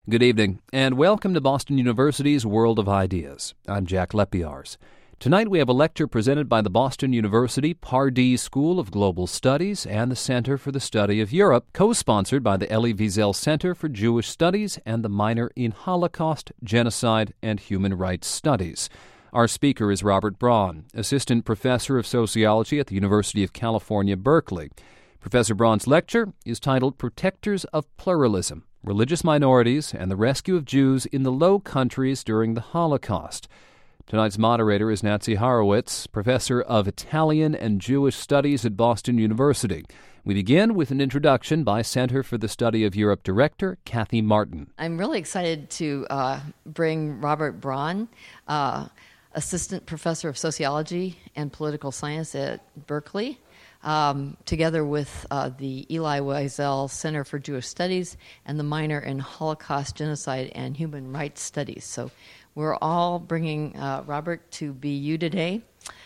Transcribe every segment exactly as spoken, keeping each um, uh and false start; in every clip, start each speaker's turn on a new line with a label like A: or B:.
A: Good evening, and welcome to Boston University's World of Ideas. I'm Jack Lepiarz. Tonight we have a lecture presented by the Boston University Pardee School of Global Studies and the Center for the Study of Europe, co-sponsored by the Elie Wiesel Center for Jewish Studies and the Minor in Holocaust, Genocide, and Human Rights Studies. Our speaker is Robert Braun, Assistant Professor of Sociology at the University of California, Berkeley. Professor Braun's lecture is titled Protectors of Pluralism, Religious Minorities and the Rescue of Jews in the Low Countries During the Holocaust. Tonight's moderator is Nancy Horowitz, Professor of Italian and Jewish Studies at Boston University. We begin with an introduction by Center for the Study of Europe Director Kathy Martin.
B: I'm really excited to uh, bring Robert Braun, uh, Assistant Professor of Sociology and Political Science at Berkeley, Um, together with uh, the Elie Wiesel Center for Jewish Studies and the Minor in Holocaust, Genocide, and Human Rights Studies. So we're all bringing uh, Robert to B U today.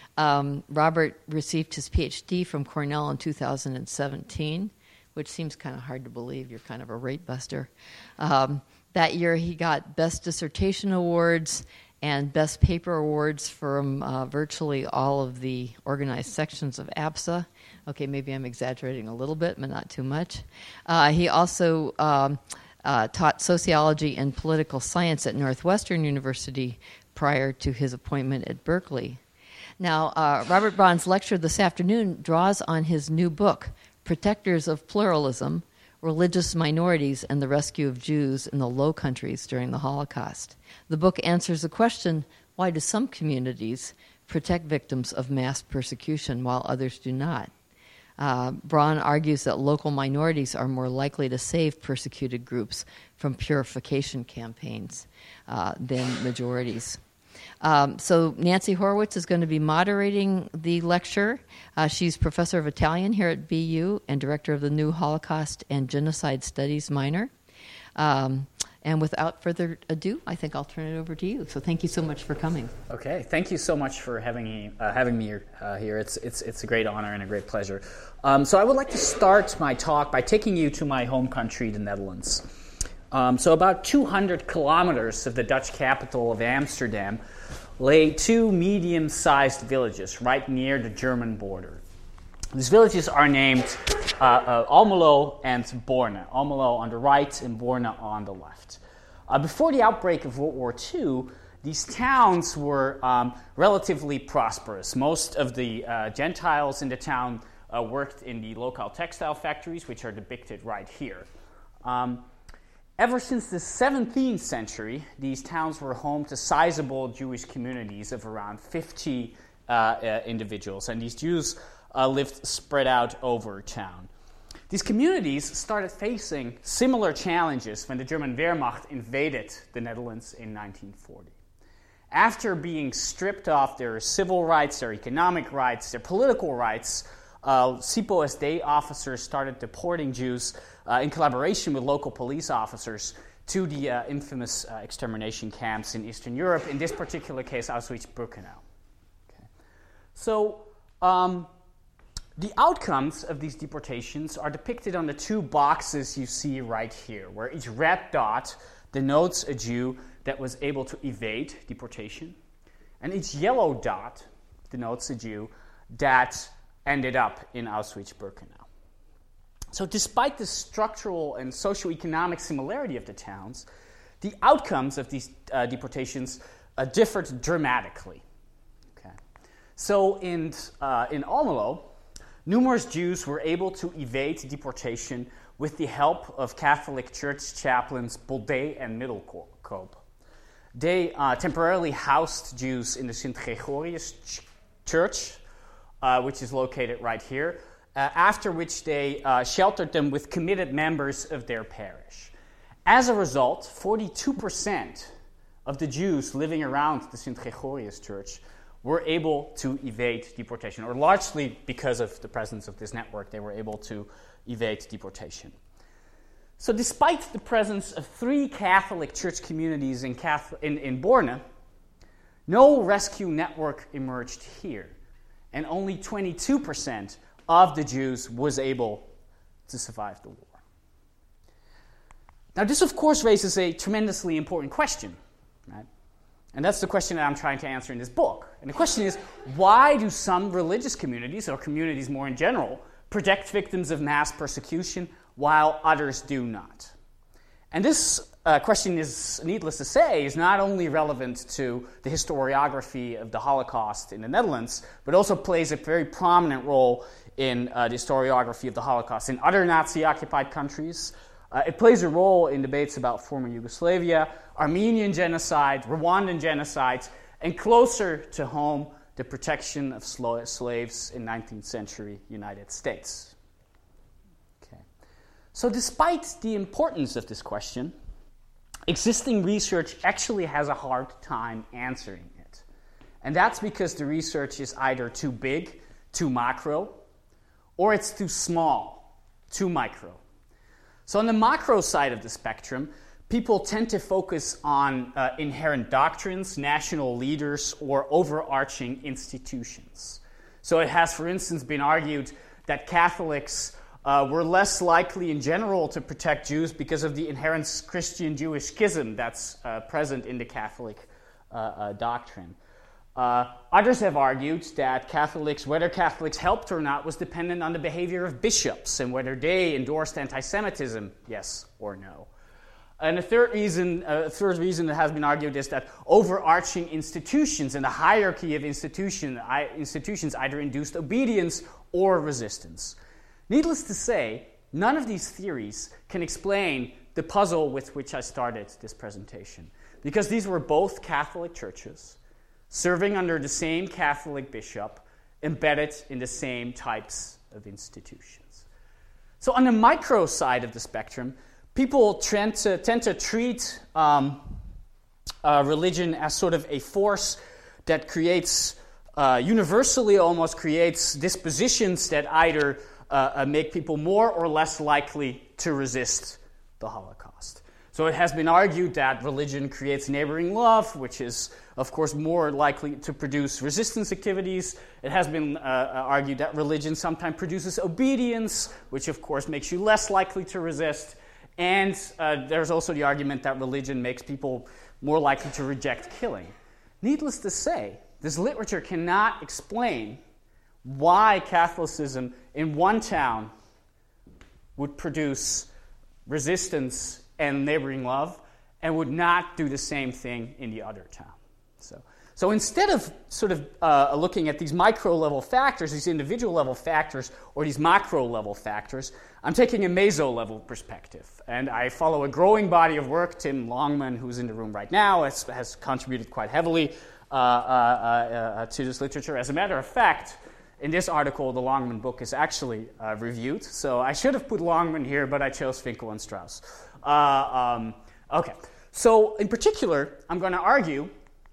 B: Um, Robert received his P H D from Cornell in two thousand seventeen, which seems kind of hard to believe. You're kind of a rate buster. Um, that year he got Best Dissertation Awards and Best Paper Awards from uh, virtually all of the organized sections of A B S A. Okay, maybe I'm exaggerating a little bit, but not too much. Uh, he also um, uh, taught sociology and political science at Northwestern University prior to his appointment at Berkeley. Now, uh, Robert Braun's lecture this afternoon draws on his new book, Protectors of Pluralism, Religious Minorities and the Rescue of Jews in the Low Countries During the Holocaust. The book answers the question, why do some communities protect victims of mass persecution while others do not? Uh, Braun argues that local minorities are more likely to save persecuted groups from purification campaigns uh, than majorities. Um, so Nancy Horowitz is going to be moderating the lecture. Uh, she's professor of Italian here at B U and director of the new Holocaust and Genocide Studies minor. Um, and without further ado, I think I'll turn it over to you. So thank you so much for coming.
C: Okay, thank you so much for having me uh, having me uh, here. It's it's it's a great honor and a great pleasure. Um, so I would like to start my talk by taking you to my home country, the Netherlands. Um, so about two hundred kilometers of the Dutch capital of Amsterdam lay two medium-sized villages right near the German border. These villages are named uh, uh, Almelo and Borne. Almelo on the right and Borne on the left. Uh, before the outbreak of World War Two, these towns were um, relatively prosperous. Most of the uh, Gentiles in the town uh, worked in the local textile factories, which are depicted right here. Um, Ever since the seventeenth century, these towns were home to sizable Jewish communities of around fifty uh, uh, individuals, and these Jews uh, lived spread out over town. These communities started facing similar challenges when the German Wehrmacht invaded the Netherlands in nineteen forty. After being stripped of their civil rights, their economic rights, their political rights, uh, SIPO S D officers started deporting Jews Uh, in collaboration with local police officers to the uh, infamous uh, extermination camps in Eastern Europe, in this particular case, Auschwitz-Birkenau. Okay. So um, the outcomes of these deportations are depicted on the two boxes you see right here, where each red dot denotes a Jew that was able to evade deportation, and each yellow dot denotes a Jew that ended up in Auschwitz-Birkenau. So despite the structural and socioeconomic similarity of the towns, the outcomes of these uh, deportations uh, differed dramatically. Okay. So in, uh, in Almelo, numerous Jews were able to evade deportation with the help of Catholic Church chaplains Bodé and Middelkoop. They uh, temporarily housed Jews in the Saint Gregorius ch- Church, uh, which is located right here, Uh, after which they uh, sheltered them with committed members of their parish. As a result, forty-two percent of the Jews living around the Saint Gregorius Church were able to evade deportation, or largely because of the presence of this network, they were able to evade deportation. So despite the presence of three Catholic church communities in, Catholic, in, in Borne, no rescue network emerged here, and only twenty-two percent of the Jews was able to survive the war. Now, this, of course, raises a tremendously important question, right? And that's the question that I'm trying to answer in this book. And the question is, why do some religious communities, or communities more in general, protect victims of mass persecution while others do not? And this uh, question is, needless to say, is not only relevant to the historiography of the Holocaust in the Netherlands, but also plays a very prominent role in uh, the historiography of the Holocaust in other Nazi-occupied countries. Uh, it plays a role in debates about former Yugoslavia, Armenian genocide, Rwandan genocides, and closer to home, the protection of sl- slaves in nineteenth century United States. Okay. So despite the importance of this question, existing research actually has a hard time answering it. And that's because the research is either too big, too macro, or it's too small, too micro. So on the macro side of the spectrum, people tend to focus on uh, inherent doctrines, national leaders, or overarching institutions. So it has, for instance, been argued that Catholics uh, were less likely in general to protect Jews because of the inherent Christian-Jewish schism that's uh, present in the Catholic uh, uh, doctrine. Uh, others have argued that Catholics, whether Catholics helped or not, was dependent on the behavior of bishops and whether they endorsed anti-Semitism, yes or no. And a third reason, uh, third reason that has been argued is that overarching institutions and the hierarchy of institution, I, institutions either induced obedience or resistance. Needless to say, none of these theories can explain the puzzle with which I started this presentation, because these were both Catholic churches serving under the same Catholic bishop, embedded in the same types of institutions. So on the micro side of the spectrum, people tend to, tend to treat um, uh, religion as sort of a force that creates, uh, universally almost creates dispositions that either uh, uh, make people more or less likely to resist the Holocaust. So it has been argued that religion creates neighboring love, which is, of course, more likely to produce resistance activities. It has been uh, argued that religion sometimes produces obedience, which, of course, makes you less likely to resist. And uh, there's also the argument that religion makes people more likely to reject killing. Needless to say, this literature cannot explain why Catholicism in one town would produce resistance and neighboring love, and would not do the same thing in the other town. So, so instead of sort of uh, looking at these micro-level factors, these individual-level factors, or these macro-level factors, I'm taking a meso-level perspective. And I follow a growing body of work. Tim Longman, who's in the room right now, has, has contributed quite heavily uh, uh, uh, to this literature. As a matter of fact, in this article, the Longman book is actually uh, reviewed. So I should have put Longman here, but I chose Finkel and Strauss. Uh, um, okay, so in particular, I'm going to argue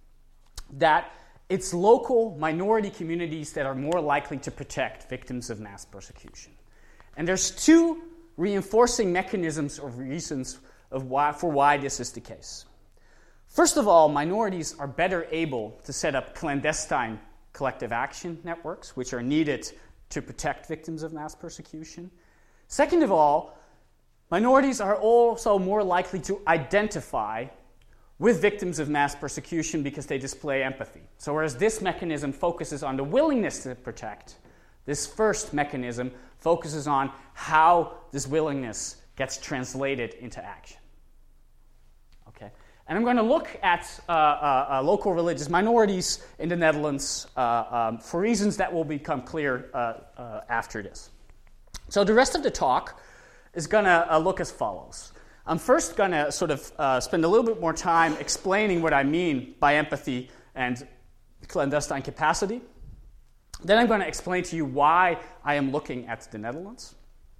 C: that it's local minority communities that are more likely to protect victims of mass persecution. And there's two reinforcing mechanisms or reasons of why, for why this is the case. First of all, minorities are better able to set up clandestine collective action networks, which are needed to protect victims of mass persecution. Second of all, minorities are also more likely to identify with victims of mass persecution because they display empathy. So whereas this mechanism focuses on the willingness to protect, this first mechanism focuses on how this willingness gets translated into action. Okay, and I'm going to look at uh, uh, uh, local religious minorities in the Netherlands uh, um, for reasons that will become clear uh, uh, after this. So the rest of the talk is going to uh, look as follows. I'm first going to sort of uh, spend a little bit more time explaining what I mean by empathy and clandestine capacity. Then I'm going to explain to you why I am looking at the Netherlands.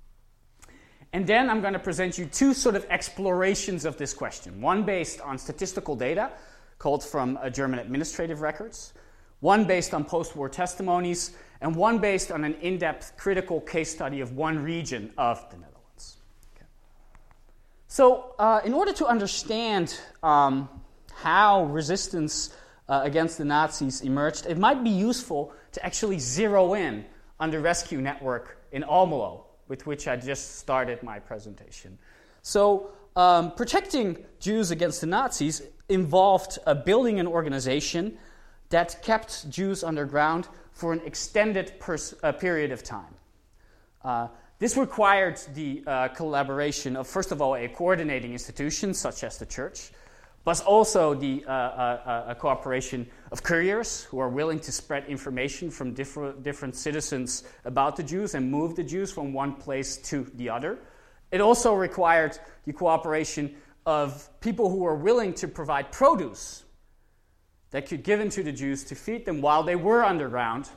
C: And then I'm going to present you two sort of explorations of this question. One based on statistical data, culled from uh, German administrative records. One based on post-war testimonies. And one based on an in-depth critical case study of one region of the Netherlands. So, uh, in order to understand um, how resistance uh, against the Nazis emerged, it might be useful to actually zero in on the rescue network in Almelo, with which I just started my presentation. So, um, protecting Jews against the Nazis involved uh, building an organization that kept Jews underground for an extended pers- uh, period of time. Uh, this required the uh, collaboration of, first of all, a coordinating institution such as the church, but also the uh, uh, uh, cooperation of couriers who are willing to spread information from different, different citizens about the Jews and move the Jews from one place to the other. It also required the cooperation of people who were willing to provide produce that could give in to the Jews to feed them while they were underground.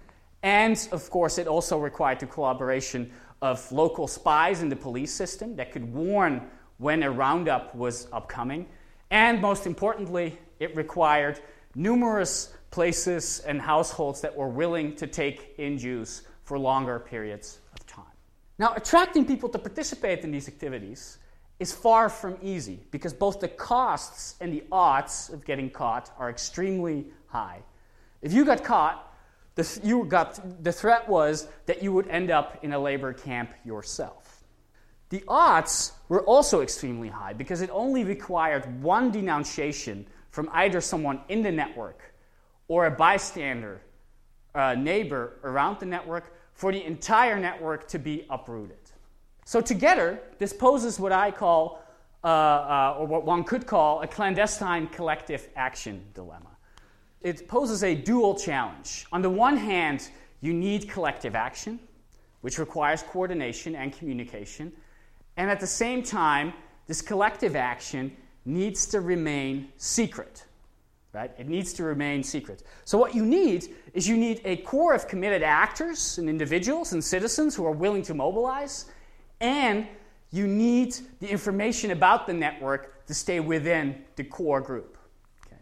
C: And, of course, it also required the collaboration of local spies in the police system that could warn when a roundup was upcoming. And, most importantly, it required numerous places and households that were willing to take in Jews for longer periods of time. Now, attracting people to participate in these activities is far from easy because both the costs and the odds of getting caught are extremely high. If you got caught, the, you got, the threat was that you would end up in a labor camp yourself. The odds were also extremely high because it only required one denunciation from either someone in the network or a bystander, a neighbor around the network, for the entire network to be uprooted. So together, this poses what I call, uh, uh, or what one could call, a clandestine collective action dilemma. It poses a dual challenge. On the one hand, you need collective action, which requires coordination and communication. And at the same time, this collective action needs to remain secret. Right? It needs to remain secret. So what you need is you need a core of committed actors and individuals and citizens who are willing to mobilize, and you need the information about the network to stay within the core group. Okay.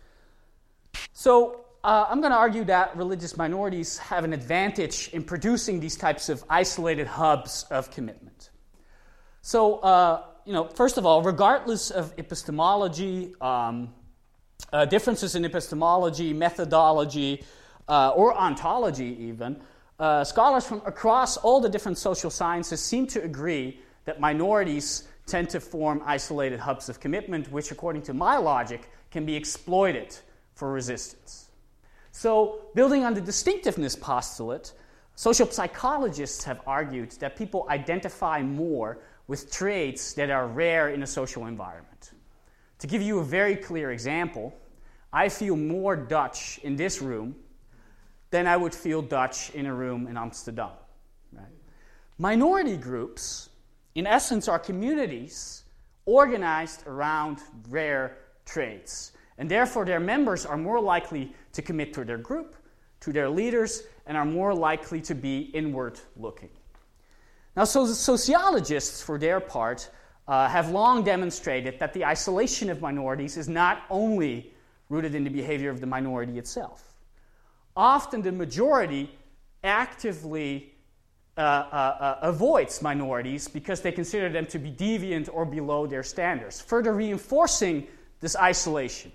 C: So uh, I'm going to argue that religious minorities have an advantage in producing these types of isolated hubs of commitment. So, uh, you know, first of all, regardless of epistemology, um, uh, differences in epistemology, methodology, uh, or ontology even, uh, scholars from across all the different social sciences seem to agree that minorities tend to form isolated hubs of commitment, which, according to my logic, can be exploited for resistance. So, building on the distinctiveness postulate, social psychologists have argued that people identify more with traits that are rare in a social environment. To give you a very clear example, I feel more Dutch in this room than I would feel Dutch in a room in Amsterdam. Right? Minority groups, in essence, are communities organized around rare traits, and therefore their members are more likely to commit to their group, to their leaders, and are more likely to be inward-looking. Now, so sociologists, for their part, uh, have long demonstrated that the isolation of minorities is not only rooted in the behavior of the minority itself. Often the majority actively uh, uh, uh, avoids minorities because they consider them to be deviant or below their standards, further reinforcing this isolation.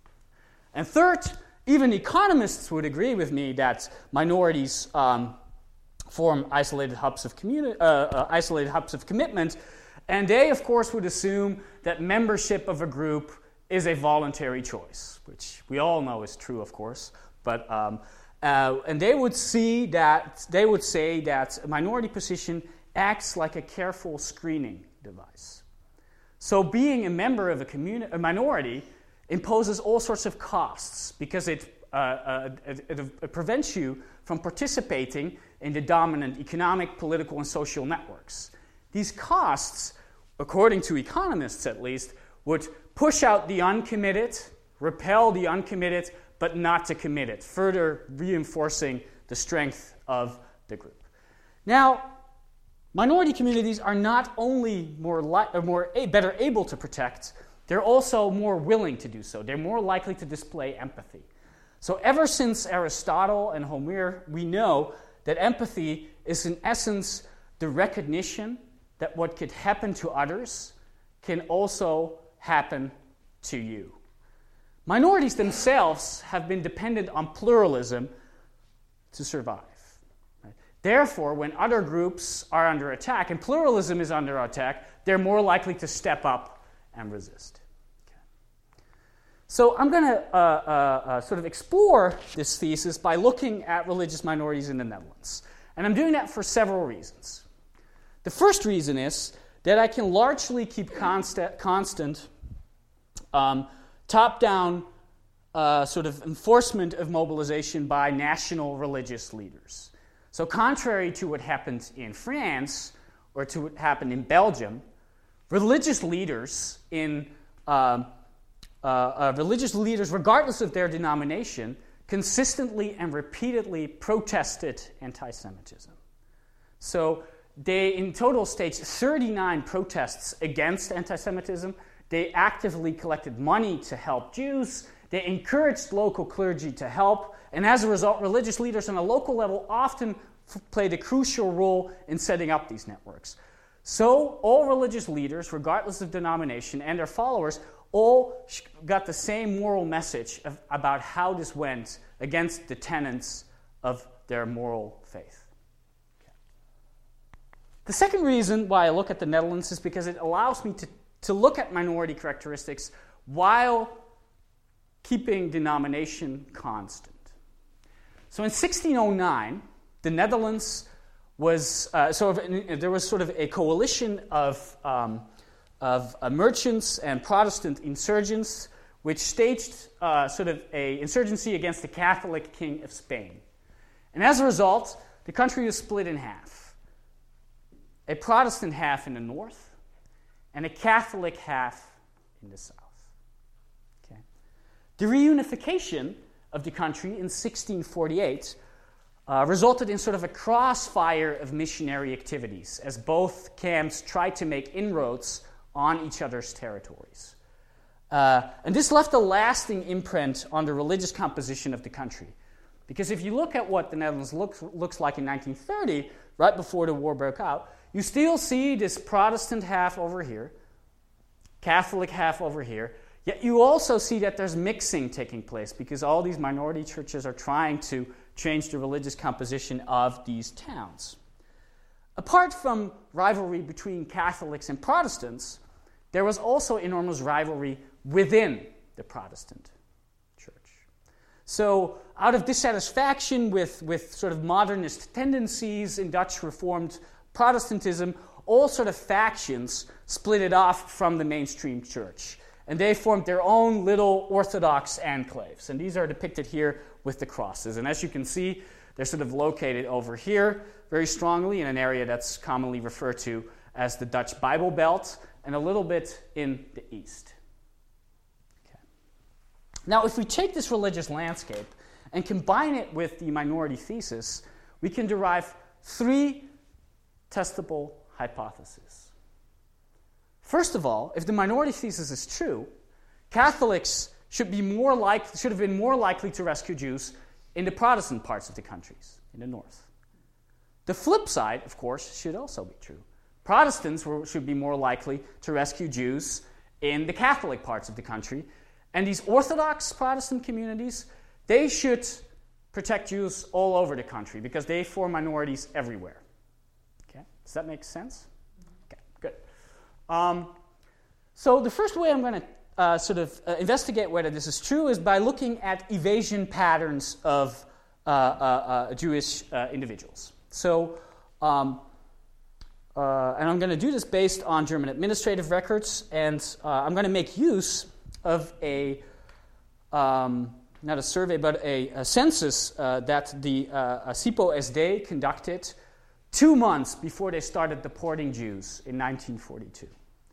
C: And third, even economists would agree with me that minorities um, form isolated hubs of communi- uh, uh, isolated hubs of commitment, and they, of course, would assume that membership of a group is a voluntary choice, which we all know is true, of course. But um, uh, and they would see that they would say that a minority position acts like a careful screening device. So, being a member of a community, a minority, imposes all sorts of costs because it, uh, uh, it, it prevents you from participating in the dominant economic, political, and social networks. These costs, according to economists at least, would push out the uncommitted, repel the uncommitted, but not the committed, further reinforcing the strength of the group. Now, minority communities are not only more, li- or more a- better able to protect, they're also more willing to do so. They're more likely to display empathy. So ever since Aristotle and Homer, we know that empathy is in essence the recognition that what could happen to others can also happen to you. Minorities themselves have been dependent on pluralism to survive. Right? Therefore, when other groups are under attack and pluralism is under attack, they're more likely to step up and resist. Okay. So I'm going to uh, uh, uh, sort of explore this thesis by looking at religious minorities in the Netherlands. And I'm doing that for several reasons. The first reason is that I can largely keep constant, constant um, top-down uh, sort of enforcement of mobilization by national religious leaders. So contrary to what happened in France or to what happened in Belgium, religious leaders in uh, uh, uh, religious leaders, regardless of their denomination, consistently and repeatedly protested anti-Semitism. So they, in total, staged thirty-nine protests against anti-Semitism. They actively collected money to help Jews. They encouraged local clergy to help. And as a result, religious leaders on a local level often f- played a crucial role in setting up these networks. So all religious leaders, regardless of denomination, and their followers, all sh- got the same moral message of, about how this went against the tenets of their moral faith. Okay. The second reason why I look at the Netherlands is because it allows me to, to look at minority characteristics while keeping denomination constant. So in sixteen oh nine, the Netherlands was, uh, so there was sort of a coalition of, um, of uh, merchants and Protestant insurgents which staged uh, sort of a insurgency against the Catholic king of Spain. And as a result, the country was split in half. A Protestant half in the north and a Catholic half in the south. The reunification of the country in sixteen forty-eight uh, resulted in sort of a crossfire of missionary activities as both camps tried to make inroads on each other's territories. Uh, and this left a lasting imprint on the religious composition of the country. Because if you look at what the Netherlands looks, looks like in nineteen thirty, right before the war broke out, you still see this Protestant half over here, Catholic half over here. Yet you also see that there's mixing taking place because all these minority churches are trying to change the religious composition of these towns. Apart from rivalry between Catholics and Protestants, there was also enormous rivalry within the Protestant church. So out of dissatisfaction with, with sort of modernist tendencies in Dutch Reformed Protestantism, all sort of factions split it off from the mainstream church. And they formed their own little Orthodox enclaves. And these are depicted here with the crosses. And as you can see, they're sort of located over here very strongly in an area that's commonly referred to as the Dutch Bible Belt and a little bit in the east. Okay. Now, if we take this religious landscape and combine it with the minority thesis, we can derive three testable hypotheses. First of all, if the minority thesis is true, Catholics should be more like, should have been more likely to rescue Jews in the Protestant parts of the countries, in the north. The flip side, of course, should also be true. Protestants were, should be more likely to rescue Jews in the Catholic parts of the country, and these Orthodox Protestant communities, they should protect Jews all over the country because they form minorities everywhere. Okay, does that make sense? Okay, good. Um, so the first way I'm going to uh, sort of uh, investigate whether this is true is by looking at evasion patterns of uh, uh, uh, Jewish uh, individuals. So, um, uh, and I'm going to do this based on German administrative records, and uh, I'm going to make use of a, um, not a survey, but a, a census uh, that the uh, SIPO S D conducted two months before they started deporting Jews in nineteen forty-two.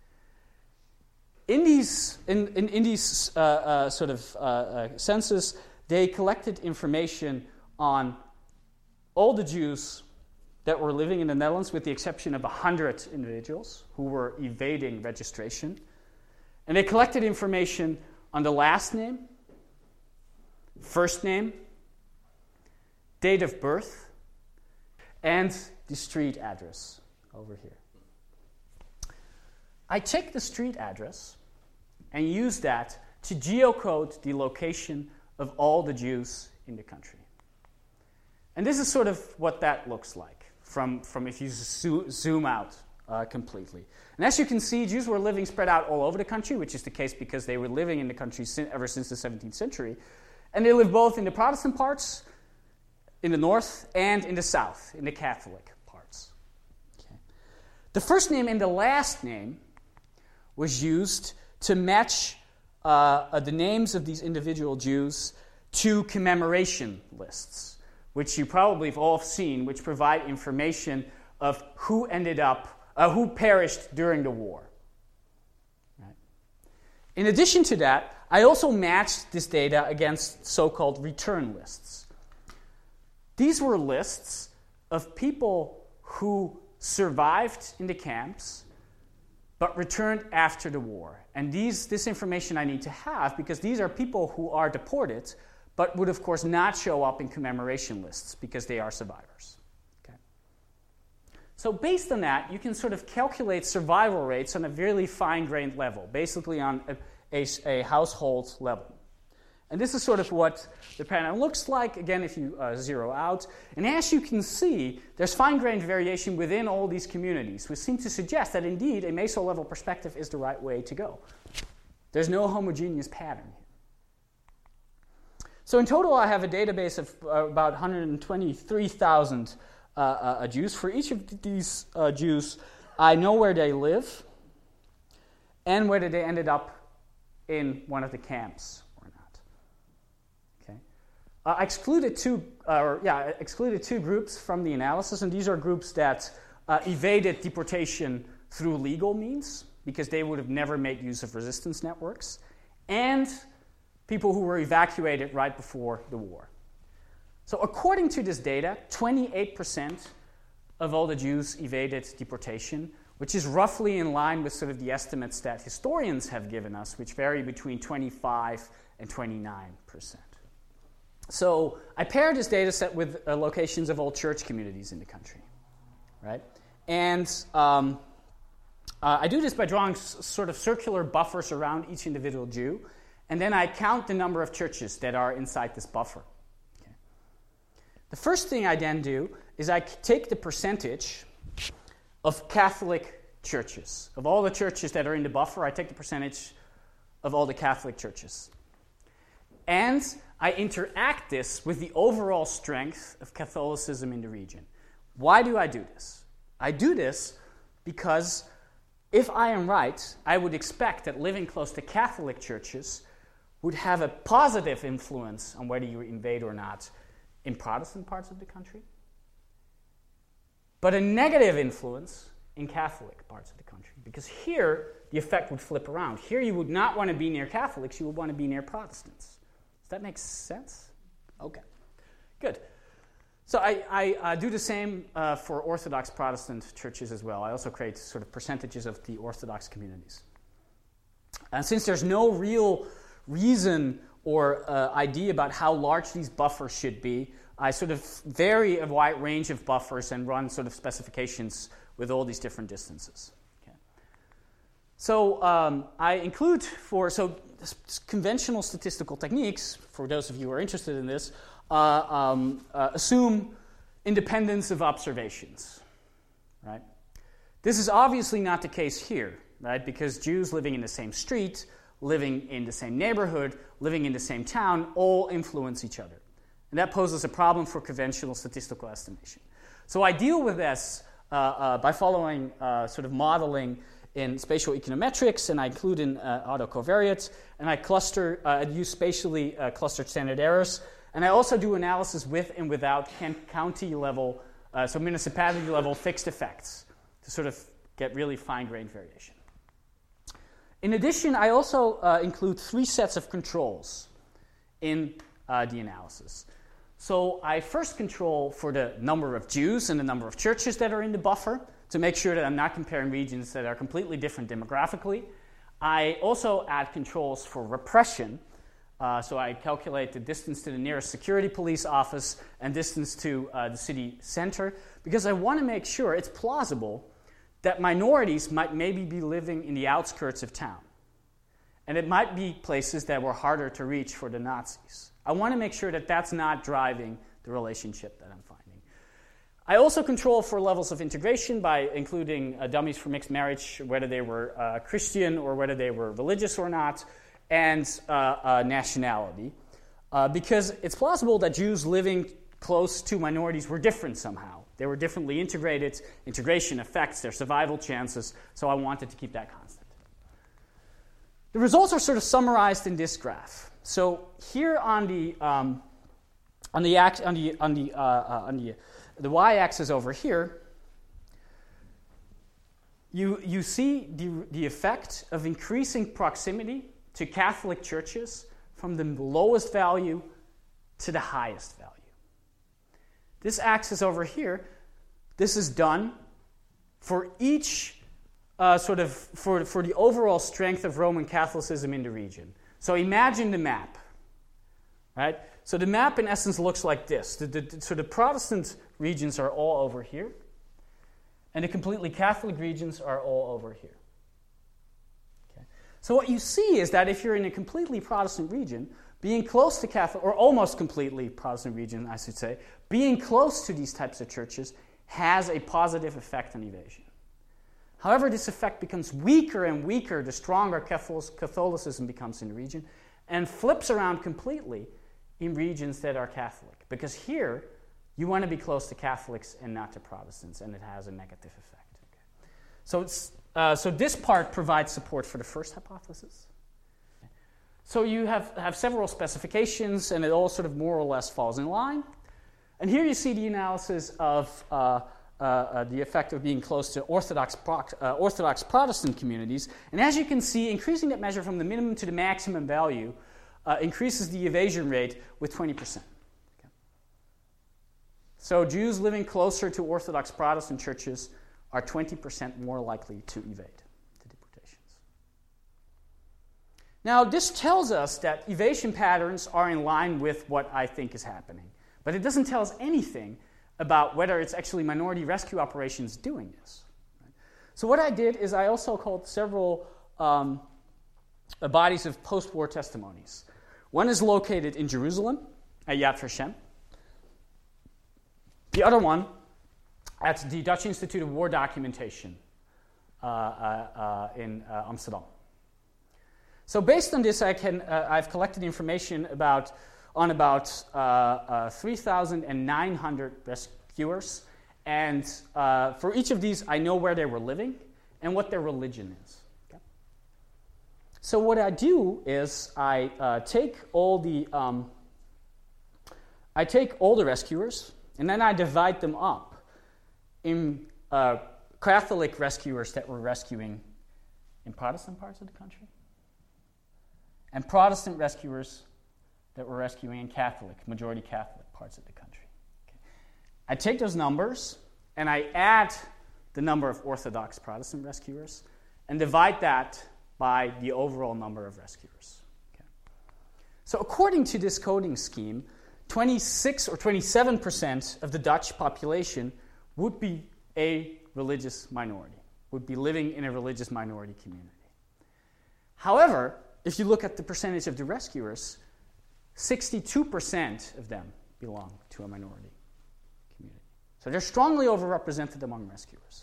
C: In these, in, in, in these uh, uh, sort of uh, uh, census, they collected information on all the Jews that were living in the Netherlands, with the exception of one hundred individuals who were evading registration. And they collected information on the last name, first name, date of birth, and the street address over here. I take the street address and use that to geocode the location of all the Jews in the country. And this is sort of what that looks like. from, from if you zo- zoom out uh, completely. And as you can see, Jews were living spread out all over the country, which is the case because they were living in the country sin- ever since the seventeenth century. And they lived both in the Protestant parts, in the north, and in the south, in the Catholic parts. Okay. The first name and the last name was used to match uh, uh, the names of these individual Jews to commemoration lists, which you probably have all seen, which provide information of who ended up, uh, who perished during the war. Right. In addition to that, I also matched this data against so-called return lists. These were lists of people who survived in the camps but returned after the war. And these, this information I need to have because these are people who are deported but would, of course, not show up in commemoration lists because they are survivors. Okay. So based on that, you can sort of calculate survival rates on a really fine-grained level, basically on a, a, a household level. And this is sort of what the pattern looks like, again, if you uh, zero out. And as you can see, there's fine-grained variation within all these communities, which seem to suggest that, indeed, a meso-level perspective is the right way to go. There's no homogeneous pattern here. So in total, I have a database of uh, about one hundred twenty-three thousand uh, uh, Jews. For each of these uh, Jews, I know where they live and whether they ended up in one of the camps. Uh, I excluded two, uh, or yeah, I excluded two groups from the analysis, and these are groups that uh, evaded deportation through legal means because they would have never made use of resistance networks, and people who were evacuated right before the war. So, according to this data, twenty-eight percent of all the Jews evaded deportation, which is roughly in line with sort of the estimates that historians have given us, which vary between twenty-five and twenty-nine percent. So I paired this data set with uh, locations of all church communities in the country, right? And um, uh, I do this by drawing s- sort of circular buffers around each individual Jew, and then I count the number of churches that are inside this buffer. Okay. The first thing I then do is I take the percentage of Catholic churches. Of all the churches that are in the buffer, I take the percentage of all the Catholic churches. And I interact this with the overall strength of Catholicism in the region. Why do I do this? I do this because if I am right, I would expect that living close to Catholic churches would have a positive influence on whether you invade or not in Protestant parts of the country, but a negative influence in Catholic parts of the country. Because here, the effect would flip around. Here, you would not want to be near Catholics, you would want to be near Protestants. Does that make sense? Okay, good. So I, I uh, do the same uh, for Orthodox Protestant churches as well. I also create sort of percentages of the Orthodox communities. And since there's no real reason or uh, idea about how large these buffers should be, I sort of vary a wide range of buffers and run sort of specifications with all these different distances. Okay. So um, I include for, so conventional statistical techniques, for those of you who are interested in this, uh, um, uh, assume independence of observations, right? This is obviously not the case here, right? Because Jews living in the same street, living in the same neighborhood, living in the same town, all influence each other. And that poses a problem for conventional statistical estimation. So I deal with this uh, uh, by following uh, sort of modeling in spatial econometrics, and I include in uh, autocovariates, and I cluster, uh, I use spatially uh, clustered standard errors, and I also do analysis with and without county level, uh, so municipality level fixed effects to sort of get really fine-grained variation. In addition, I also uh, include three sets of controls in uh, the analysis. So I first control for the number of Jews and the number of churches that are in the buffer to make sure that I'm not comparing regions that are completely different demographically. I also add controls for repression. Uh, so I calculate the distance to the nearest security police office and distance to uh, the city center, because I want to make sure it's plausible that minorities might maybe be living in the outskirts of town. And it might be places that were harder to reach for the Nazis. I want to make sure that that's not driving the relationship that I'm finding. I also control for levels of integration by including uh, dummies for mixed marriage, whether they were uh, Christian or whether they were religious or not, and uh, uh, nationality. Uh, because it's plausible that Jews living close to minorities were different somehow. They were differently integrated. Integration affects their survival chances, so I wanted to keep that constant. The results are sort of summarized in this graph. So here on the um, on the ax- on the on the uh, uh, on the the y-axis over here, you you see the the effect of increasing proximity to Catholic churches from the lowest value to the highest value. This axis over here, this is done for each uh, sort of, for, for the overall strength of Roman Catholicism in the region. So imagine the map, right? So the map in essence looks like this. The, the, so the Protestant regions are all over here, and the completely Catholic regions are all over here. Okay. So what you see is that if you're in a completely Protestant region, being close to Catholic, or almost completely Protestant region, I should say, being close to these types of churches has a positive effect on evasion. However, this effect becomes weaker and weaker the stronger Catholicism becomes in the region, and flips around completely in regions that are Catholic. Because here, you want to be close to Catholics and not to Protestants, and it has a negative effect. Okay. So, it's, uh, so this part provides support for the first hypothesis. So you have, have several specifications, and it all sort of more or less falls in line. And here you see the analysis of uh, uh, uh, the effect of being close to Orthodox, pro- uh, Orthodox Protestant communities. And as you can see, increasing that measure from the minimum to the maximum value uh, increases the evasion rate with twenty percent. Okay. So Jews living closer to Orthodox Protestant churches are twenty percent more likely to evade. Now, this tells us that evasion patterns are in line with what I think is happening. But it doesn't tell us anything about whether it's actually minority rescue operations doing this. So what I did is I also called several um, bodies of post-war testimonies. One is located in Jerusalem, at Yad Vashem. The other one at the Dutch Institute of War Documentation uh, uh, uh, in uh, Amsterdam. So based on this, I can, uh, I've collected information about, on about uh, uh, three thousand nine hundred rescuers. And uh, for each of these, I know where they were living and what their religion is. Okay? So what I do is I uh, take all the um, I take all the rescuers, and then I divide them up in uh, Catholic rescuers that were rescuing in Protestant parts of the country, and Protestant rescuers that were rescuing in Catholic, majority Catholic parts of the country. Okay. I take those numbers and I add the number of Orthodox Protestant rescuers and divide that by the overall number of rescuers. Okay. So according to this coding scheme, twenty-six or twenty-seven percent of the Dutch population would be a religious minority, would be living in a religious minority community. However, if you look at the percentage of the rescuers, sixty-two percent of them belong to a minority community. So they're strongly overrepresented among rescuers.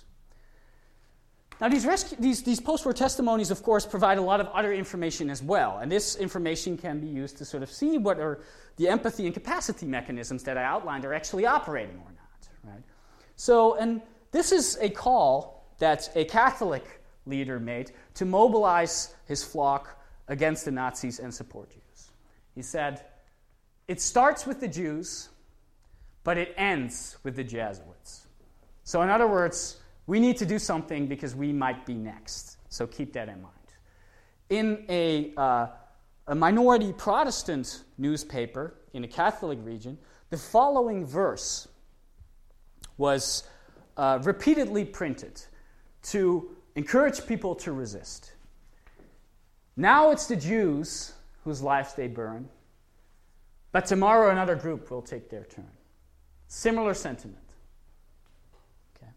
C: Now, these, rescu- these, these post-war testimonies, of course, provide a lot of other information as well. And this information can be used to sort of see what are the empathy and capacity mechanisms that I outlined are actually operating or not. Right? So, and this is a call that a Catholic leader made to mobilize his flock against the Nazis and support Jews. He said, it starts with the Jews, but it ends with the Jesuits. So in other words, we need to do something because we might be next. So keep that in mind. In a, uh, a minority Protestant newspaper in a Catholic region, the following verse was uh, repeatedly printed to encourage people to resist. Now it's the Jews whose lives they burn, but tomorrow another group will take their turn. Similar sentiment. Okay.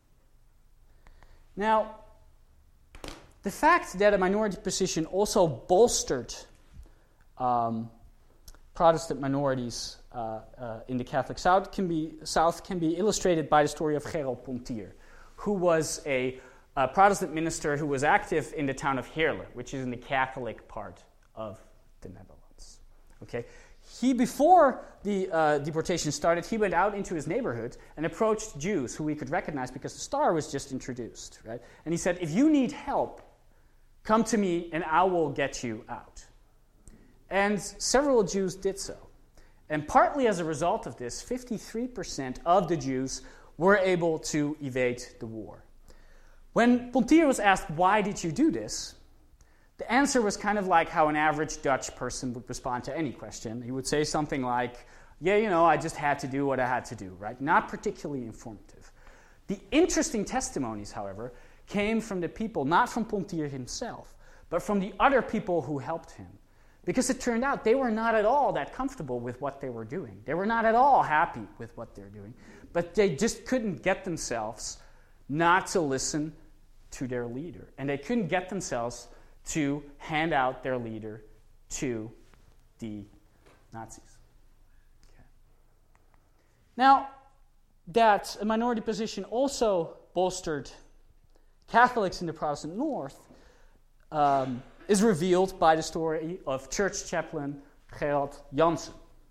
C: Now, the fact that a minority position also bolstered um, Protestant minorities uh, uh, uh, in the Catholic South can be South can be illustrated by the story of Gerald Pontier, who was a, a Protestant minister who was active in the town of Heerlen, which is in the Catholic part of the Netherlands. Okay, he before the uh, deportation started, he went out into his neighborhood and approached Jews who he could recognize because the star was just introduced, right? And he said, "If you need help, come to me and I will get you out." And several Jews did so. And partly as a result of this, fifty-three percent of the Jews were able to evade the war. When Pontier was asked, "Why did you do this?" the answer was kind of like how an average Dutch person would respond to any question. He would say something like, "Yeah, you know, I just had to do what I had to do," right? Not particularly informative. The interesting testimonies, however, came from the people, not from Pontier himself, but from the other people who helped him. Because it turned out they were not at all that comfortable with what they were doing. They were not at all happy with what they're doing. But they just couldn't get themselves not to listen to their leader. And they couldn't get themselves to hand out their leader to the Nazis. Okay. Now, that a minority position also bolstered Catholics in the Protestant North um, is revealed by the story of church chaplain Gerald Jansen.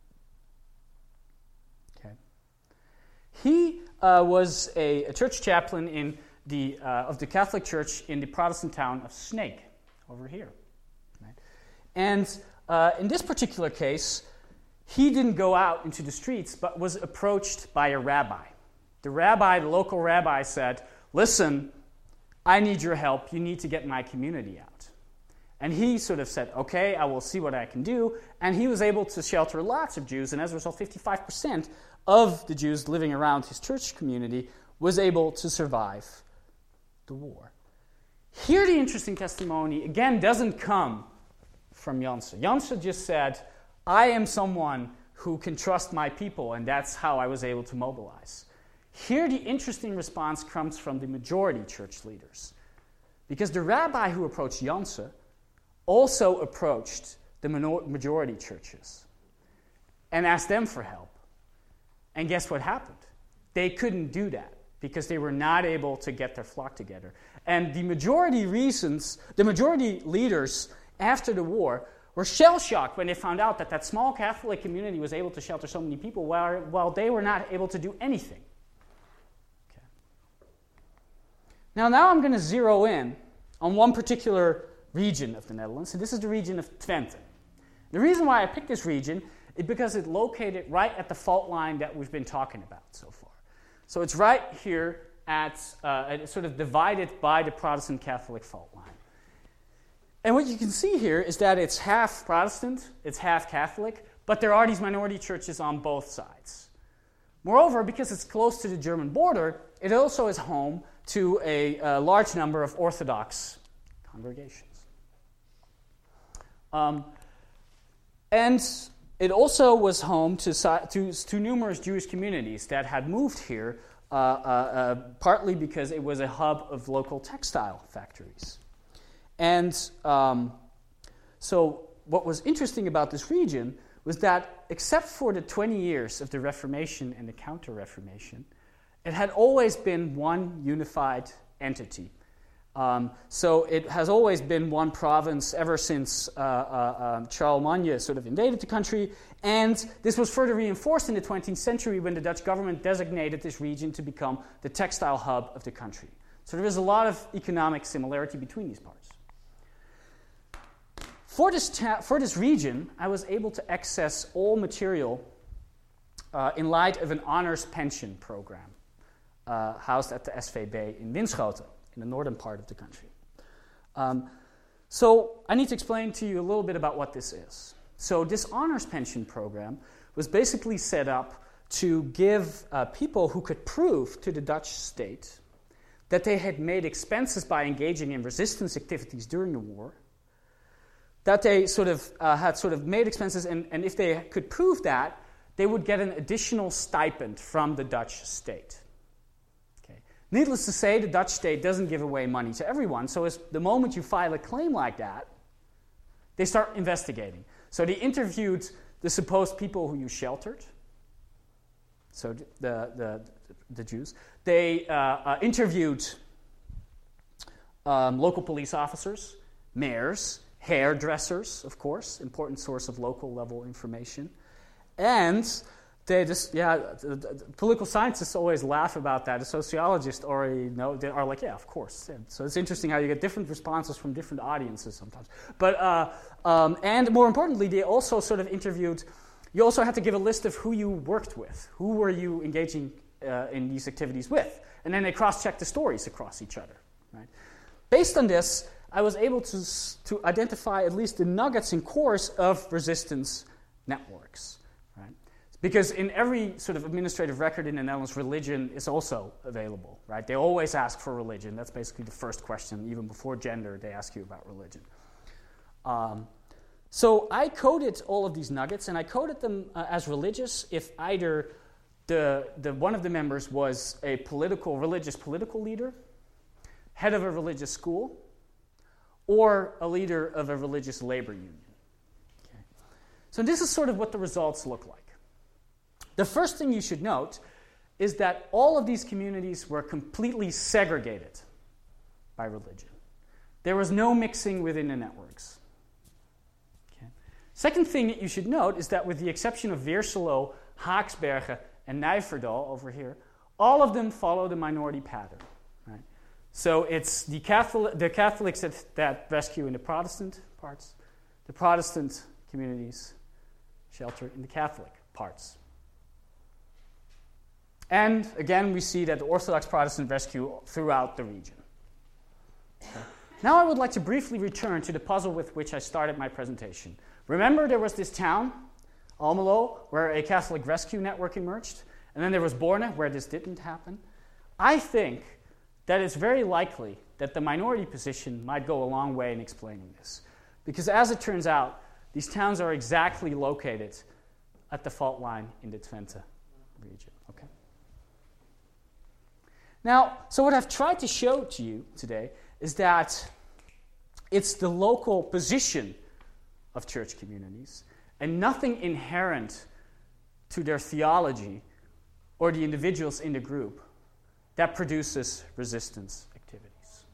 C: Okay. He uh, was a, a church chaplain in the uh, of the Catholic Church in the Protestant town of Sneek, over here. Right? And uh, in this particular case, he didn't go out into the streets, but was approached by a rabbi. The rabbi, the local rabbi, said, "Listen, I need your help. You need to get my community out." And he sort of said, "Okay, I will see what I can do." And he was able to shelter lots of Jews, and as a result, fifty-five percent of the Jews living around his church community was able to survive the war. Here, the interesting testimony, again, doesn't come from Jansen. Jansen just said, "I am someone who can trust my people, and that's how I was able to mobilize." Here, the interesting response comes from the majority church leaders. Because the rabbi who approached Jansen also approached the majority churches and asked them for help. And guess what happened? They couldn't do that because they were not able to get their flock together. And the majority reasons, the majority leaders after the war were shell-shocked when they found out that that small Catholic community was able to shelter so many people while, while they were not able to do anything. Okay. Now, now I'm going to zero in on one particular region of the Netherlands, and this is the region of Twente. The reason why I picked this region is because it's located right at the fault line that we've been talking about so far. So it's right here at, uh, it's sort of divided by the Protestant Catholic fault line. And what you can see here is that it's half Protestant, it's half Catholic, but there are these minority churches on both sides. Moreover, because it's close to the German border, it also is home to a, a large number of Orthodox congregations. Um, and it also was home to, to, to numerous Jewish communities that had moved here, uh, uh, uh, partly because it was a hub of local textile factories. And um, so what was interesting about this region was that except for the twenty years of the Reformation and the Counter-Reformation, it had always been one unified entity. Um, so it has always been one province ever since uh, uh, um, Charlemagne sort of invaded the country, and this was further reinforced in the twentieth century when the Dutch government designated this region to become the textile hub of the country. So there is a lot of economic similarity between these parts. For this, ta- for this region, I was able to access all material uh, in light of an honors pension program uh, housed at the S V B in Winschoten, in the northern part of the country. Um, so I need to explain to you a little bit about what this is. So this honors pension program was basically set up to give uh, people who could prove to the Dutch state that they had made expenses by engaging in resistance activities during the war, that they sort of uh, had sort of made expenses, and, and if they could prove that, they would get an additional stipend from the Dutch state. Needless to say, the Dutch state doesn't give away money to everyone, so as the moment you file a claim like that, they start investigating. So they interviewed the supposed people who you sheltered, so the the the Jews, they uh, uh, interviewed um, local police officers, mayors, hairdressers, of course, important source of local level information, and they just yeah, the, the political scientists always laugh about that. The sociologists already know they are like yeah, of course. Yeah. So it's interesting how you get different responses from different audiences sometimes. But uh, um, and more importantly, they also sort of interviewed. You also had to give a list of who you worked with, who were you engaging uh, in these activities with, and then they cross-checked the stories across each other. Right? Based on this, I was able to to identify at least the nuggets and cores of resistance networks. Right? Because in every sort of administrative record in the Netherlands, religion is also available. Right? They always ask for religion. That's basically the first question. Even before gender, they ask you about religion. Um, So I coded all of these nuggets, and I coded them uh, as religious if either the, the one of the members was a political, religious political leader, head of a religious school, or a leader of a religious labor union. Okay. So this is sort of what the results look like. The first thing you should note is that all of these communities were completely segregated by religion. There was no mixing within the networks. Second thing that you should note is that with the exception of Weerselo, Haaksbergen, and Nijverdal over here, all of them follow the minority pattern. Right? So it's the, Catholic, the Catholics that, that rescue in the Protestant parts, the Protestant communities shelter in the Catholic parts. And again, we see that the Orthodox Protestant rescue throughout the region. Okay. Now I would like to briefly return to the puzzle with which I started my presentation. Remember there was this town, Almelo, where a Catholic rescue network emerged, and then there was Borne, where this didn't happen. I think that it's very likely that the minority position might go a long way in explaining this. Because as it turns out, these towns are exactly located at the fault line in the Twente region. Okay. Now, so what I've tried to show to you today is that it's the local position of church communities and nothing inherent to their theology or the individuals in the group that produces resistance activities.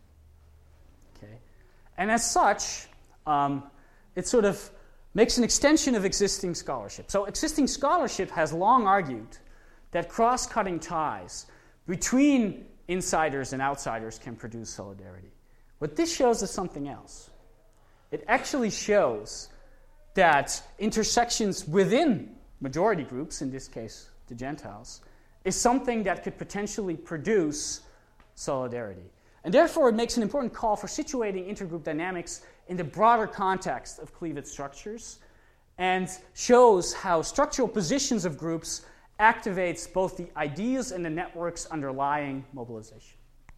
C: Okay? And as such, um, it sort of makes an extension of existing scholarship. So existing scholarship has long argued that cross-cutting ties between insiders and outsiders can produce solidarity. What this shows is something else. It actually shows that intersections within majority groups, in this case the Gentiles, is something that could potentially produce solidarity. And therefore it makes an important call for situating intergroup dynamics in the broader context of cleavage structures and shows how structural positions of groups activates both the ideas and the networks underlying mobilization.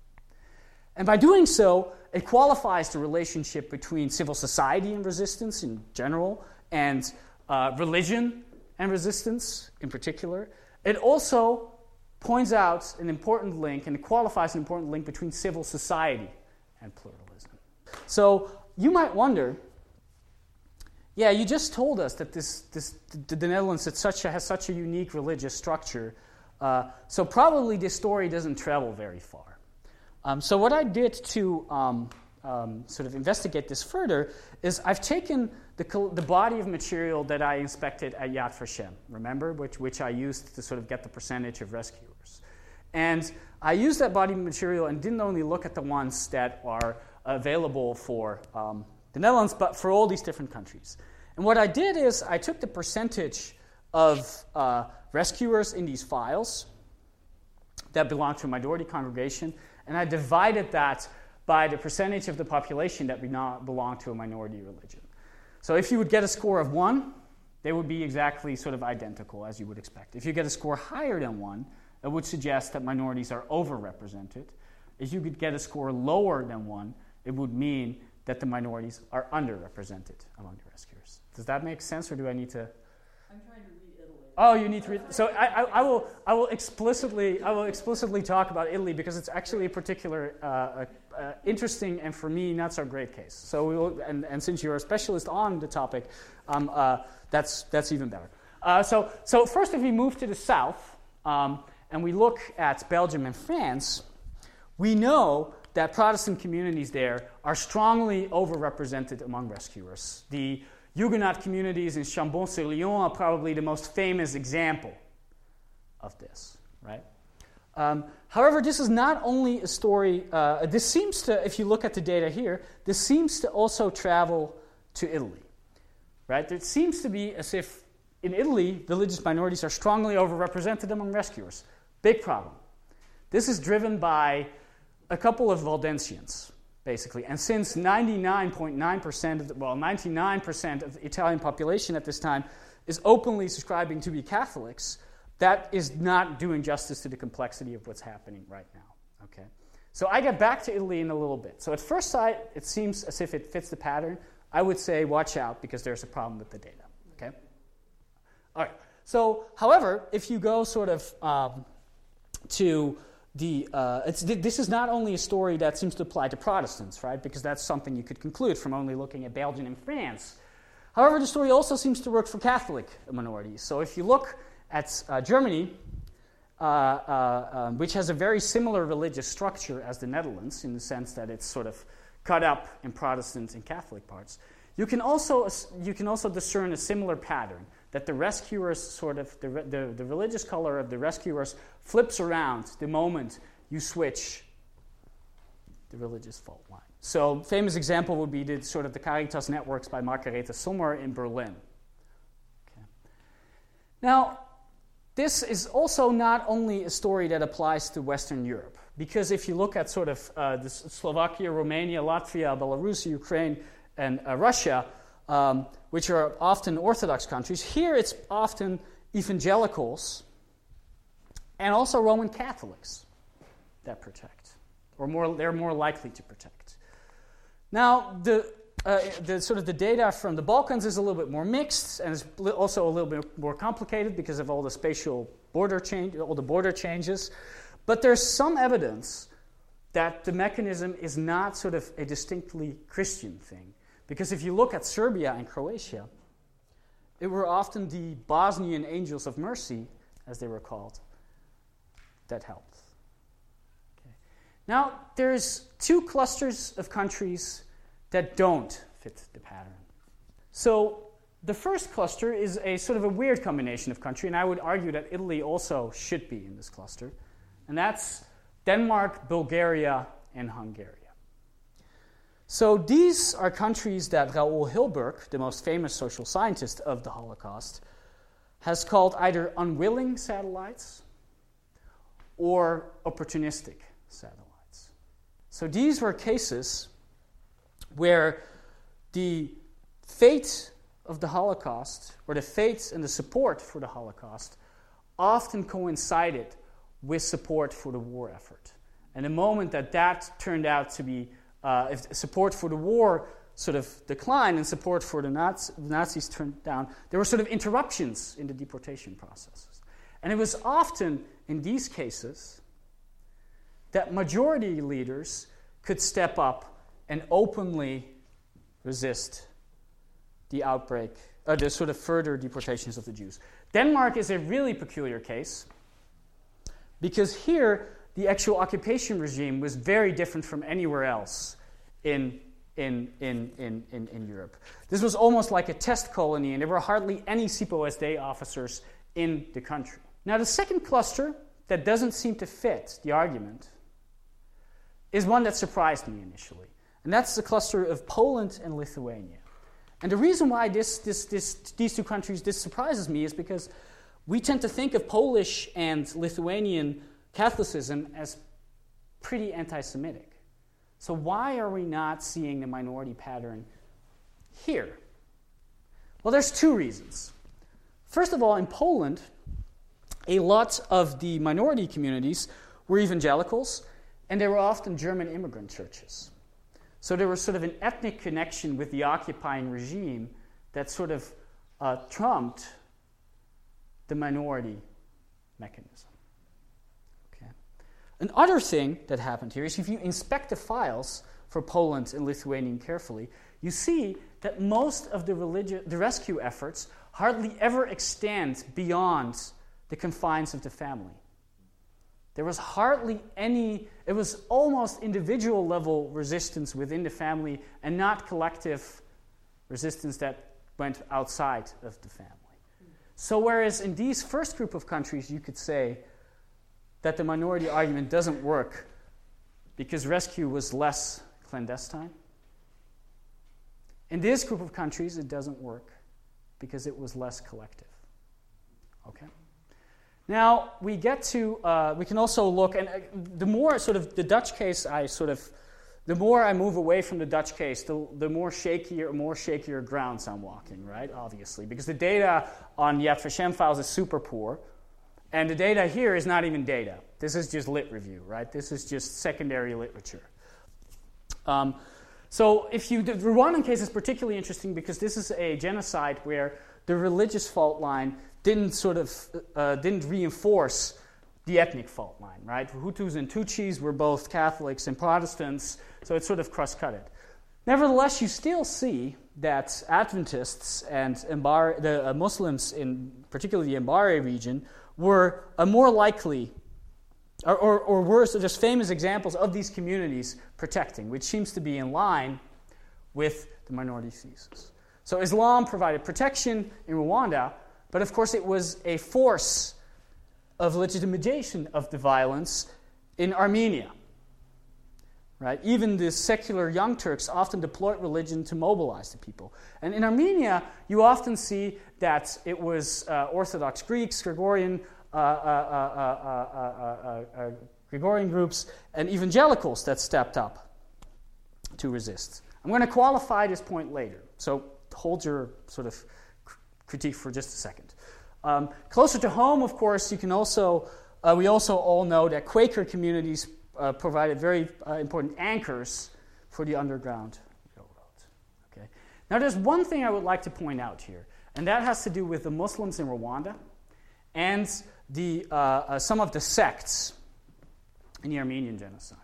C: And by doing so, it qualifies the relationship between civil society and resistance in general, and uh, religion and resistance in particular. It also points out an important link, and it qualifies an important link between civil society and pluralism. So you might wonder, yeah, you just told us that this, this the, the Netherlands has such a, has such a unique religious structure, uh, so probably this story doesn't travel very far. Um, so what I did to um, um, sort of investigate this further is I've taken the, the body of material that I inspected at Yad Vashem, remember, which, which I used to sort of get the percentage of rescuers. And I used that body of material and didn't only look at the ones that are available for um, the Netherlands, but for all these different countries. And what I did is I took the percentage of uh, rescuers in these files that belong to a minority congregation, and I divided that by the percentage of the population that belong to a minority religion. So if you would get a score of one, they would be exactly sort of identical, as you would expect. If you get a score higher than one, it would suggest that minorities are overrepresented. If you could get a score lower than one, it would mean that the minorities are underrepresented among the rescuers. Does that make sense, or do I need to?
D: I'm trying to read Italy.
C: Oh, you need to read. So I, I, I will, I will explicitly, I will explicitly talk about Italy because it's actually a particular uh, uh, uh, interesting and for me not so great case. So we will, and, and since you're a specialist on the topic, um, uh, that's that's even better. Uh, so so first, if we move to the south, um, and we look at Belgium and France, we know that Protestant communities there are strongly overrepresented among rescuers. The Huguenot communities in Chambon-sur-Lyon are probably the most famous example of this, right? Um, however, this is not only a story, uh, this seems to, if you look at the data here, this seems to also travel to Italy, right? It seems to be as if in Italy, religious minorities are strongly overrepresented among rescuers. Big problem. This is driven by a couple of Waldensians, basically. And since ninety-nine point nine percent of the, well, ninety-nine percent of the Italian population at this time is openly subscribing to be Catholics, that is not doing justice to the complexity of what's happening right now. Okay? So I get back to Italy in a little bit. So at first sight, it seems as if it fits the pattern. I would say watch out because there's a problem with the data. Okay? All right. So, however, if you go sort of um, to the, uh, it's, this is not only a story that seems to apply to Protestants, right? Because that's something you could conclude from only looking at Belgium and France. However, the story also seems to work for Catholic minorities. So if you look at uh, Germany, uh, uh, um, which has a very similar religious structure as the Netherlands, in the sense that it's sort of cut up in Protestant and Catholic parts, you can also you can also discern a similar pattern, that the rescuers sort of, the, the, the religious color of the rescuers flips around the moment you switch the religious fault line. So famous example would be the sort of the Caritas networks by Margarete Sommer in Berlin. Okay. Now, this is also not only a story that applies to Western Europe, because if you look at sort of uh, the Slovakia, Romania, Latvia, Belarus, Ukraine, and uh, Russia, um, which are often Orthodox countries, here it's often evangelicals and also Roman Catholics that protect, or more, they're more likely to protect. Now, the, uh, the sort of the data from the Balkans is a little bit more mixed, and it's also a little bit more complicated because of all the spatial border change, all the border changes. But there's some evidence that the mechanism is not sort of a distinctly Christian thing. Because if you look at Serbia and Croatia, it were often the Bosnian Angels of Mercy, as they were called, that helped. Okay. Now, there's two clusters of countries that don't fit the pattern. So the first cluster is a sort of a weird combination of country, and I would argue that Italy also should be in this cluster, and that's Denmark, Bulgaria, and Hungary. So these are countries that Raoul Hilberg, the most famous social scientist of the Holocaust, has called either unwilling satellites or opportunistic satellites. So these were cases where the fate of the Holocaust, or the fate and the support for the Holocaust, often coincided with support for the war effort. And the moment that that turned out to be Uh, if support for the war sort of declined and support for the Nazis, the Nazis turned down, there were sort of interruptions in the deportation processes. And it was often in these cases that majority leaders could step up and openly resist the outbreak, uh, the sort of further deportations of the Jews. Denmark is a really peculiar case because here the actual occupation regime was very different from anywhere else in, in, in, in, in, in Europe. This was almost like a test colony, and there were hardly any S I P O S D officers in the country. Now, the second cluster that doesn't seem to fit the argument is one that surprised me initially, and that's the cluster of Poland and Lithuania. And the reason why this, this, this, these two countries, this surprises me is because we tend to think of Polish and Lithuanian Catholicism as pretty anti-Semitic. So why are we not seeing the minority pattern here? Well, there's two reasons. First of all, in Poland, a lot of the minority communities were evangelicals, and they were often German immigrant churches. So there was sort of an ethnic connection with the occupying regime that sort of uh, trumped the minority mechanism. Another thing that happened here is if you inspect the files for Poland and Lithuania carefully, you see that most of the, religi- the rescue efforts hardly ever extend beyond the confines of the family. There was hardly any, it was almost individual level resistance within the family and not collective resistance that went outside of the family. So whereas in these first group of countries you could say that the minority argument doesn't work because rescue was less clandestine, in this group of countries it doesn't work because it was less collective. Okay? Now we get to, uh, we can also look, and uh, the more sort of the Dutch case I sort of, the more I move away from the Dutch case, the, the more shakier, more shakier grounds I'm walking, right, obviously, because the data on Yad Vashem files is super poor, and the data here is not even data. This is just lit review, right? This is just secondary literature. Um, so if you, the Rwandan case is particularly interesting because this is a genocide where the religious fault line didn't sort of, uh, didn't reinforce the ethnic fault line, right? Hutus and Tutsis were both Catholics and Protestants, so it sort of cross-cut it. Nevertheless, you still see that Adventists and Mbari, the uh, Muslims, in particularly the Mbari region, were uh, more likely, or, or, or were so just famous examples of these communities protecting, which seems to be in line with the minority thesis. So Islam provided protection in Rwanda, but of course it was a force of legitimization of the violence in Armenia. Right? Even the secular Young Turks often deployed religion to mobilize the people. And in Armenia, you often see that it was uh, Orthodox Greeks, Gregorian, uh, uh, uh, uh, uh, uh, Gregorian groups, and evangelicals that stepped up to resist. I'm going to qualify this point later, so hold your sort of critique for just a second. Um, closer to home, of course, you can also uh, we also all know that Quaker communities uh, provided very uh, important anchors for the Underground Railroad. Okay. Now, there's one thing I would like to point out here, and that has to do with the Muslims in Rwanda and the uh, uh, some of the sects in the Armenian genocide.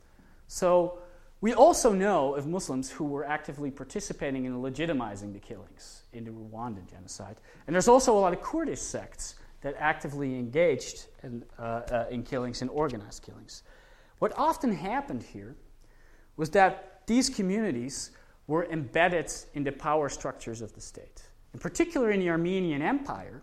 C: So we also know of Muslims who were actively participating in legitimizing the killings in the Rwandan genocide. And there's also a lot of Kurdish sects that actively engaged in, uh, uh, in killings and organized killings. What often happened here was that these communities were embedded in the power structures of the state. In particular in the Armenian Empire,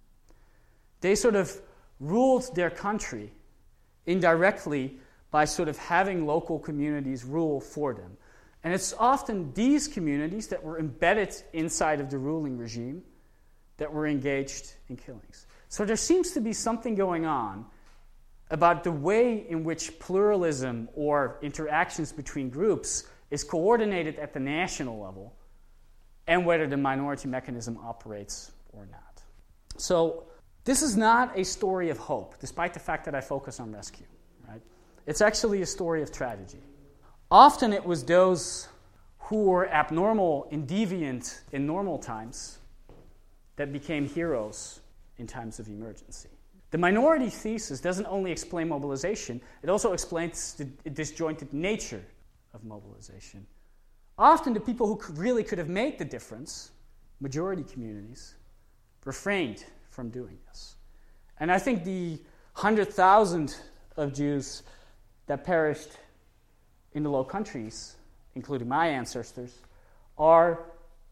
C: they sort of ruled their country indirectly by sort of having local communities rule for them. And it's often these communities that were embedded inside of the ruling regime that were engaged in killings. So there seems to be something going on about the way in which pluralism or interactions between groups is coordinated at the national level and whether the minority mechanism operates or not. So this is not a story of hope, despite the fact that I focus on rescue. Right? It's actually a story of tragedy. Often it was those who were abnormal and deviant in normal times that became heroes in times of emergency. The minority thesis doesn't only explain mobilization, it also explains the disjointed nature of mobilization. Often the people who could really could have made the difference, majority communities, refrained from doing this. And I think the one hundred thousand of Jews that perished in the Low Countries, including my ancestors, are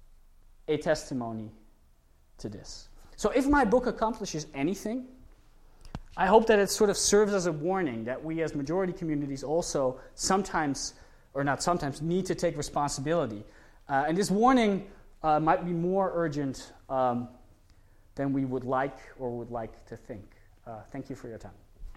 C: a testimony to this. So if my book accomplishes anything, I hope that it sort of serves as a warning that we as majority communities also sometimes, or not sometimes, need to take responsibility. Uh, and this warning uh, might be more urgent um, than we would like or would like to think. Uh, thank you for your time.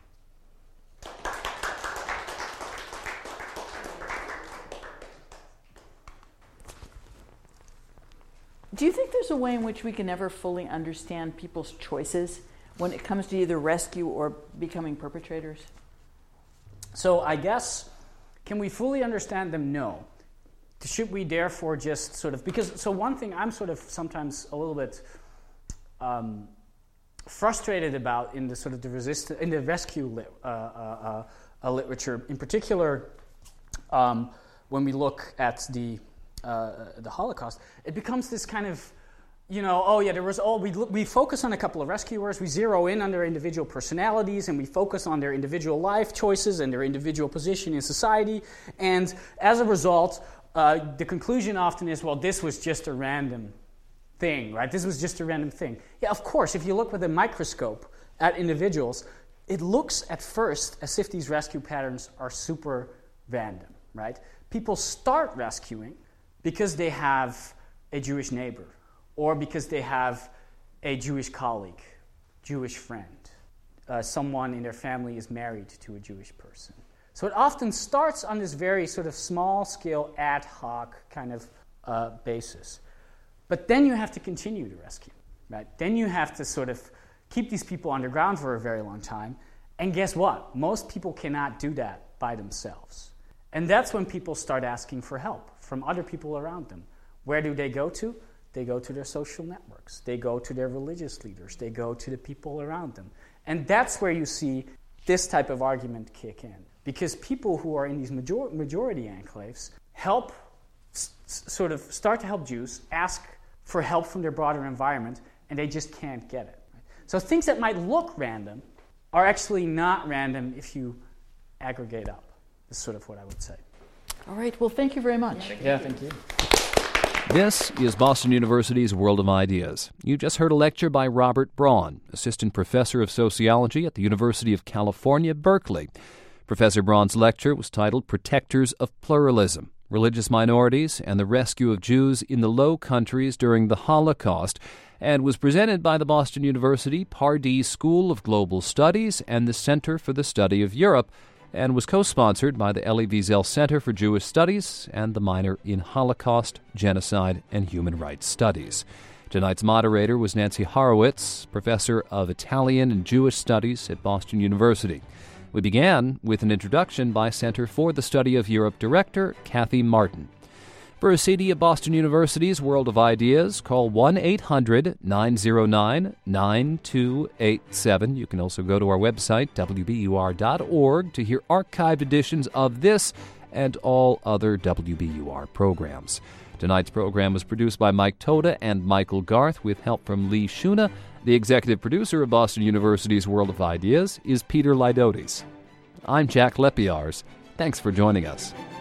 D: Do you think there's a way in which we can never fully understand people's choices when it comes to either rescue or becoming perpetrators?
C: So I guess, can we fully understand them? No. Should we therefore just sort of, because, so one thing I'm sort of sometimes a little bit um, frustrated about in the sort of the resist, in the rescue lit, uh, uh, uh, literature, in particular, um, when we look at the Uh, the Holocaust, it becomes this kind of you know, oh yeah, there was all, we, we focus on a couple of rescuers, we zero in on their individual personalities, and we focus on their individual life choices and their individual position in society, and as a result, uh, the conclusion often is, well, this was just a random thing, right? This was just a random thing. Yeah, of course, if you look with a microscope at individuals, it looks at first as if these rescue patterns are super random, right? People start rescuing because they have a Jewish neighbor, or because they have a Jewish colleague, Jewish friend. Uh, someone in their family is married to a Jewish person. So it often starts on this very sort of small-scale, ad hoc kind of uh, basis. But then you have to continue to rescue, right? Then you have to sort of keep these people underground for a very long time. And guess what? Most people cannot do that by themselves. And that's when people start asking for help from other people around them. Where do they go to? They go to their social networks. They go to their religious leaders. They go to the people around them. And that's where you see this type of argument kick in. Because people who are in these major- majority enclaves help, s- sort of start to help Jews, ask for help from their broader environment, and they just can't get it. Right? So things that might look random are actually not random if you aggregate up, is sort of what I would say.
D: All right. Well, thank you very much.
C: Yeah, thank you.
A: This is Boston University's World of Ideas. You just heard a lecture by Robert Braun, Assistant Professor of Sociology at the University of California, Berkeley. Professor Braun's lecture was titled Protectors of Pluralism, Religious Minorities and the Rescue of Jews in the Low Countries During the Holocaust, and was presented by the Boston University Pardee School of Global Studies and the Center for the Study of Europe, and was co-sponsored by the Elie Wiesel Center for Jewish Studies and the Minor in Holocaust, Genocide, and Human Rights Studies. Tonight's moderator was Nancy Horowitz, Professor of Italian and Jewish Studies at Boston University. We began with an introduction by Center for the Study of Europe Director Kathy Martin. For a C D of Boston University's World of Ideas, call one eight hundred nine oh nine nine two eight seven. You can also go to our website, w b u r dot org, to hear archived editions of this and all other W B U R programs. Tonight's program was produced by Mike Toda and Michael Garth with help from Lee Shuna. The executive producer of Boston University's World of Ideas is Peter Lydotes. I'm Jack Lepiarz. Thanks for joining us.